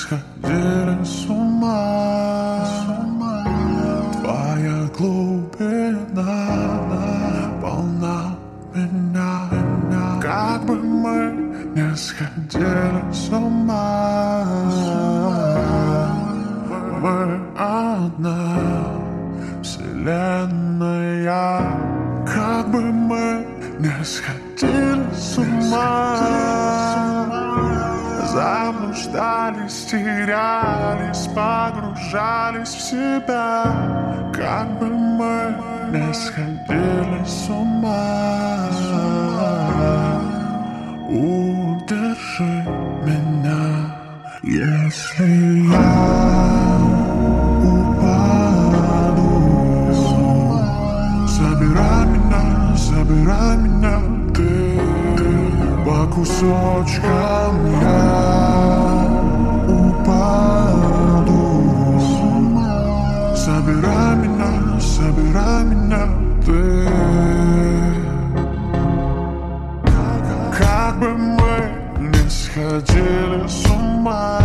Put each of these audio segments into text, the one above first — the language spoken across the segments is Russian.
сходили с ума. Твоя глубина полна меня. Как бы мы не сходили с ума, мы одна вселенная. Как бы мы не сходили с ума, заблуждались, терялись, погружались в себя. Как бы мы не сходили с ума, удержи меня, если я упаду. Забирай меня, ты по кусочкам. Я упаду. Забирай меня, ты. Как бы мы не сходили с ума,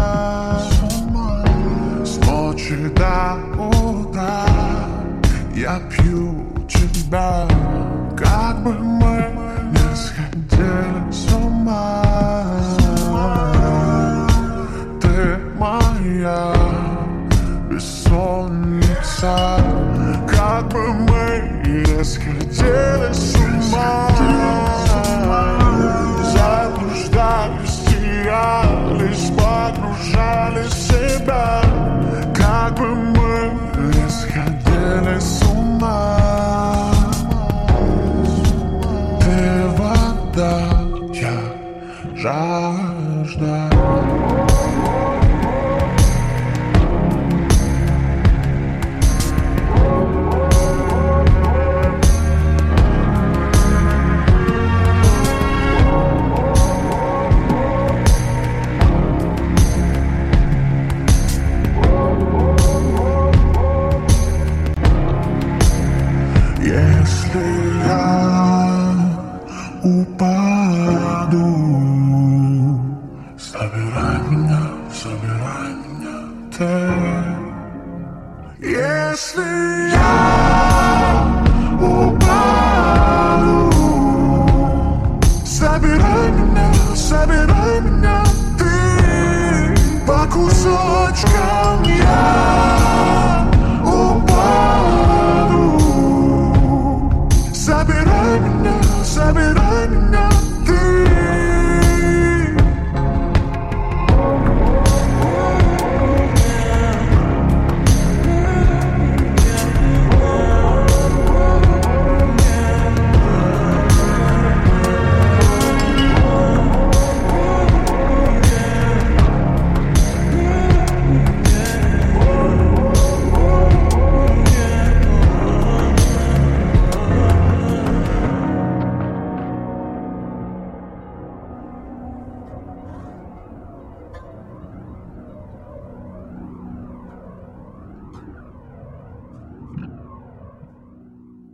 с ночи до утра я пью тебя. Как бы мы не сходили с ума, ты моя бессонница. Как бы мы не сходили с ума, заблуждались, терялись, погружались в себя. Как бы мы не сходили с ума, ты вода, я жажда. Если я упаду, забирай меня, ты. Если я упаду, забирай меня, ты. По кусочкам я